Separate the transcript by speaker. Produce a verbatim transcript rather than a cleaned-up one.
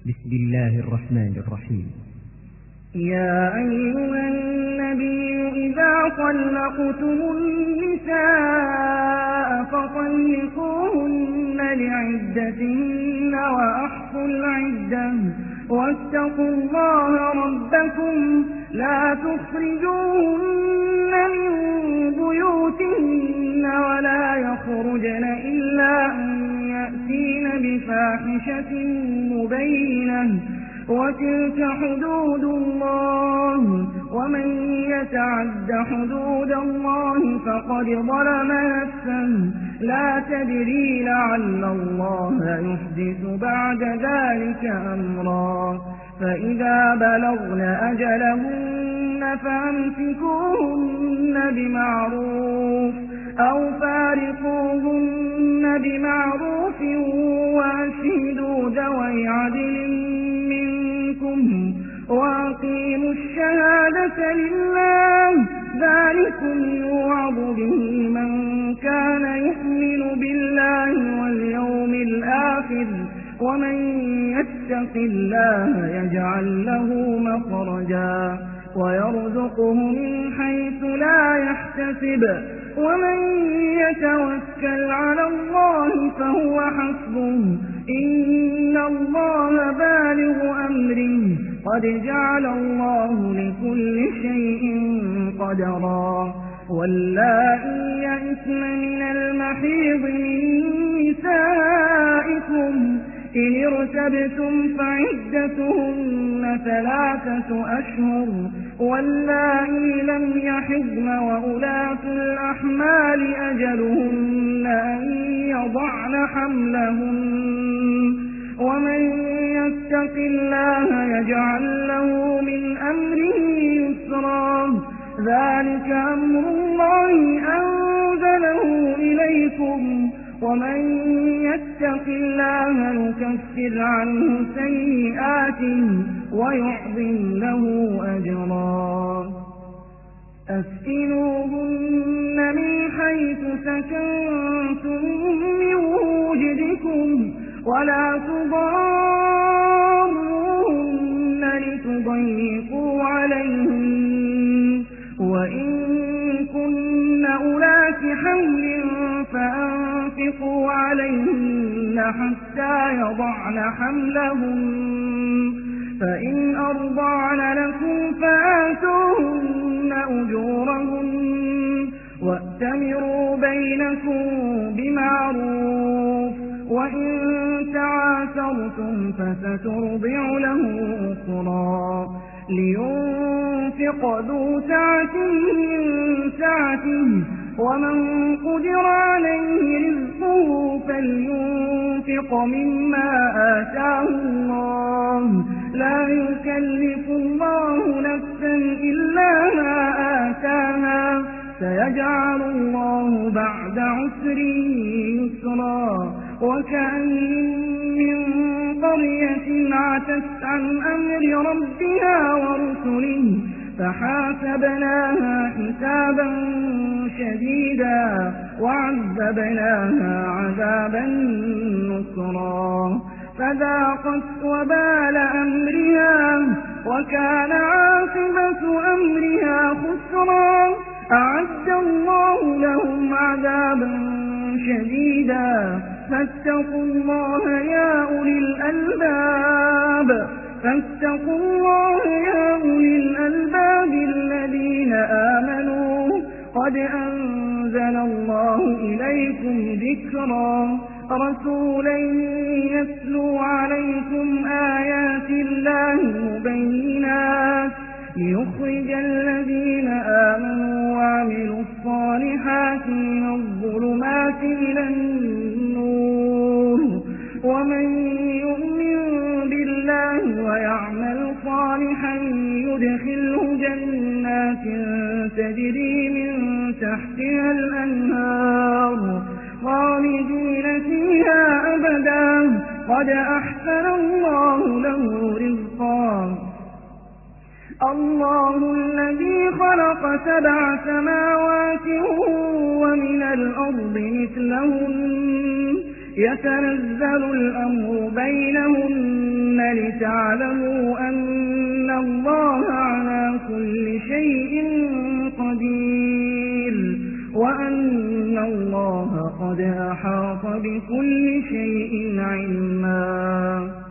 Speaker 1: بسم الله الرحمن الرحيم.
Speaker 2: يا أيها النبي إذا طلقتم النساء فطلقوهن لعدتهن وأحصوا العدة واتقوا الله ربكم لا تخرجوهن من بيوتهن ولا يخرجن إلا أن يأتين بفاحشة مبينة وتلك حدود الله ومن يتعد حدود الله فقد ظلم نفسه لا تدري لعل الله يحدث بعد ذلك أمرا فإذا بلغن أجلهن فأمسكوهن بمعروف أو فارقوهن بمعروف وأشهدوا ذوي عدل وأقيموا الشهادة لله ذلكم يوعظ به من كان يؤمن بالله واليوم الآخر ومن يتق الله يجعل له مخرجا ويرزقه من حيث لا يحتسب ومن يتوكل على الله فهو حسبه إن الله بالغ أمره قد جعل الله لكل شيء قدرا واللائي يئسن من المحيض من نسائكم إن ارتبتم فعدتهن ثلاثة أشهر واللائي لم يحضن وأولاة الأحمال أجلهن أن يضعن حملهن ومن يتق الله يجعل له من أمره يسرا ذلك أمر الله أنزله إليكم ومن يتق الله يكفر عنه سيئاته ويعظم له أجرا أسكنوهن من حيث سكنتم من وجدكم ولا تضاروهن لتضيقوا عليهن وإن كن أولات حمل فأنفقوا عليهن حتى يضعن حملهن فإن أرضعن لكم فآتوهن أجورهن وأتمروا بينكم بمعروف وإن تعاثرتم فسترضع له أخرى لينفق ذو سعة من سعته ومن قدر عليه رزقه فلينفق مما آتاه الله لا يكلف الله نفسا إلا ما آتاها سيجعل الله بعد عسر يسرا وكأين من قرية عتت عن أمر ربها ورسله فحاسبناها حسابا شديدا وعذبناها عذابا نكرا فذاقت وبال أمرها وكان عاقبة أمرها خسرا أعد الله لهم عذابا شديدا فاتقوا الله يا أولي الألباب فاتقوا الله يا أولي الألباب الذين آمنوا قد أنزل الله إليكم ذكرا رسولا يتلو عليكم آيات الله مبينات ليخرج الذين آمنوا وعملوا الصالحات من الظلمات إلى النور ومن يؤمن بالله ويعمل صالحا يدخله جنات تجري من تحتها الأنهار خالدين فيها أبدا قد أحسن الله له رزقا الله الذي خلق سبع سماوات ومن الأرض مثلهن يتنزل الأمر بينهن لتعلموا أن الله على كل شيء قدير وأن الله قد أحاط بكل شيء علما